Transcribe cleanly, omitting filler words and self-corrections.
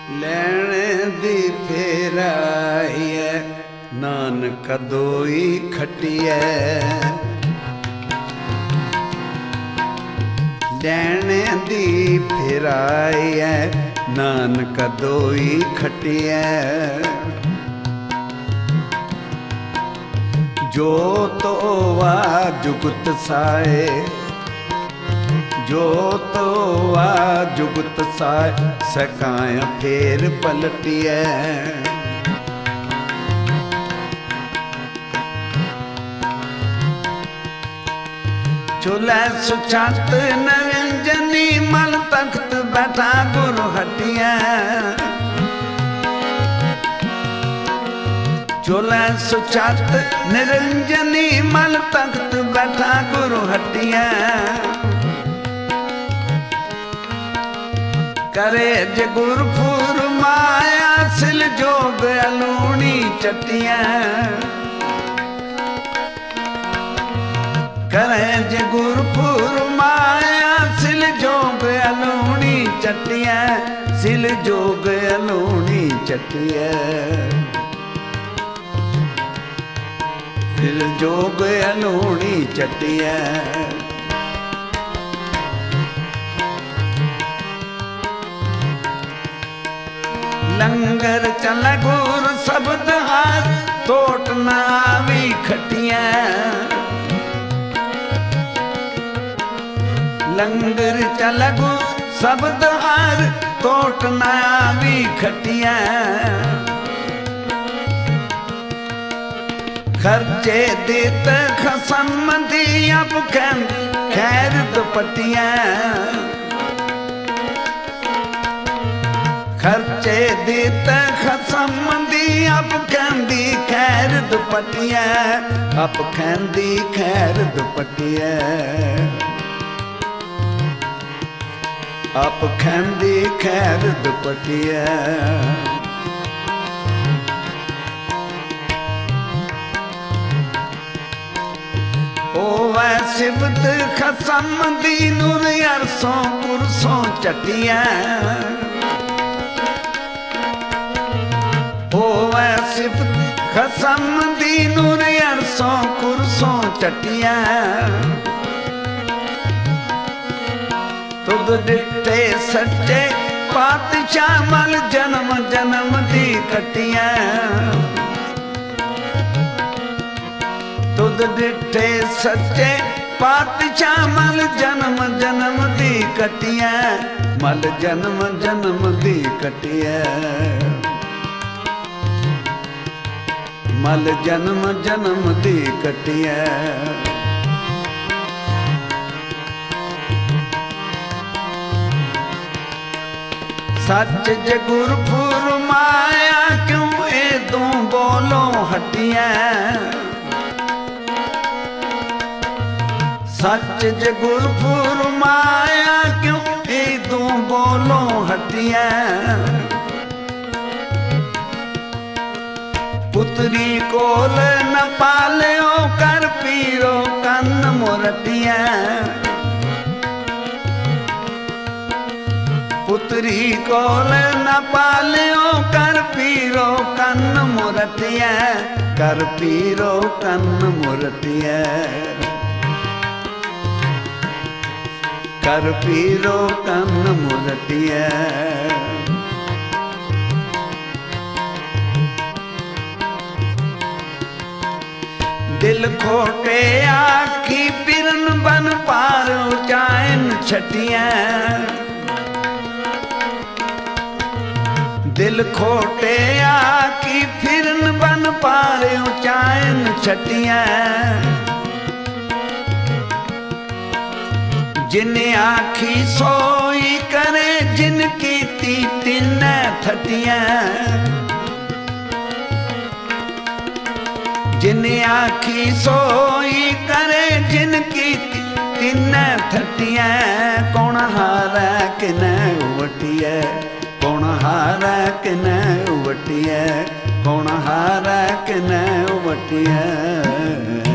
ਲੈਣ ਦੀ ਫੇਰਾਈਐ ਨਾਨਕ ਦੋਈ ਖਟਿਐ। ਲੈਣ ਦੀ ਫੇਰਾਈਐ ਨਾਨਕ ਦੋਈ ਖਟਿਐ। ਜੋ ਤੋਵਾ ਜੁਗਤ ਸਾਏ, ਜੋ ਤੋਵਾ ਜੁਗਤ ਸਾਏ, ਸਕਾਇਆ ਫੇਰ ਪਲਟਿਐ। ਚੁਲੈ ਸੁਚਾਤ ਨਿਰੰਜਨੀ ਮਲ ਤਖਤ ਬੈਠਾ ਗੁਰ ਹਟਿਐ। ਚੁਲੈ ਸੁਚਾਤ ਨਿਰੰਜਨੀ ਮਲ ਤਖਤ ਬੈਠਾ ਗੁਰ ਹਟਿਐ। करे जे गुरपुर माया सिल जोग अलूणी चटिया। करे जे गुरपुर माया सिल जोग अलूणी चटिया। सिल जोग अलूणी चटिया। सिल जोग अलूणी चटिया। लंगर चल गुर शब्द हार टोट न आवी खटिया। लंगर चल गुर शब्द हार टोट न आवी खटिया। खर्चे देत खसम दी अब खैर दुपटिया। खर्चे देत खसम दी अब कहंदी खैर दुपटिया। अब कहंदी खैर दुपटिया। अब कहंदी खैर दुपटिया। ओवै सिफत खसम दी नूर अरसों पुरसों चटिया। होवै सिफत खसम दी नूर अरसों कुरसों चटिया। तुद दिते सच्चे पातशाह मल जन्म जन्म दी कटिया। तुद दिते सच्चे पातशाह मल जन्म जन्म दी कटिया। मल जन्म जन्म दी कटिया। मल जन्म जन्म दी कटिया। सच जे गुरपुर माया क्यों ए तू बोलो हटिया। सच जे गुरपुर माया क्यों ए तू बोलो हटिया। पुत्री कोल न पालियो कर पीरो कन्न मुरतिया। पुत्री कोल न पालियो कर पीरो कन्न मुरतिया। कर पीरो कन्न मुरतिया। कर पीरो कन्न मुरतिया। दिल खोटे आखी पिरन बन पार उचाइन छटिया। दिल खोटे आखी फिरन बन पार उचाइन छटिया। जिन आखी सोई करे जिन की तीन थटिया। जिन आखी सोई करे जिनकी तीन थटिया। कौन हारा कि न वटिया। कौन हारा कि न वटिया। कौन हारा कि न वटिया।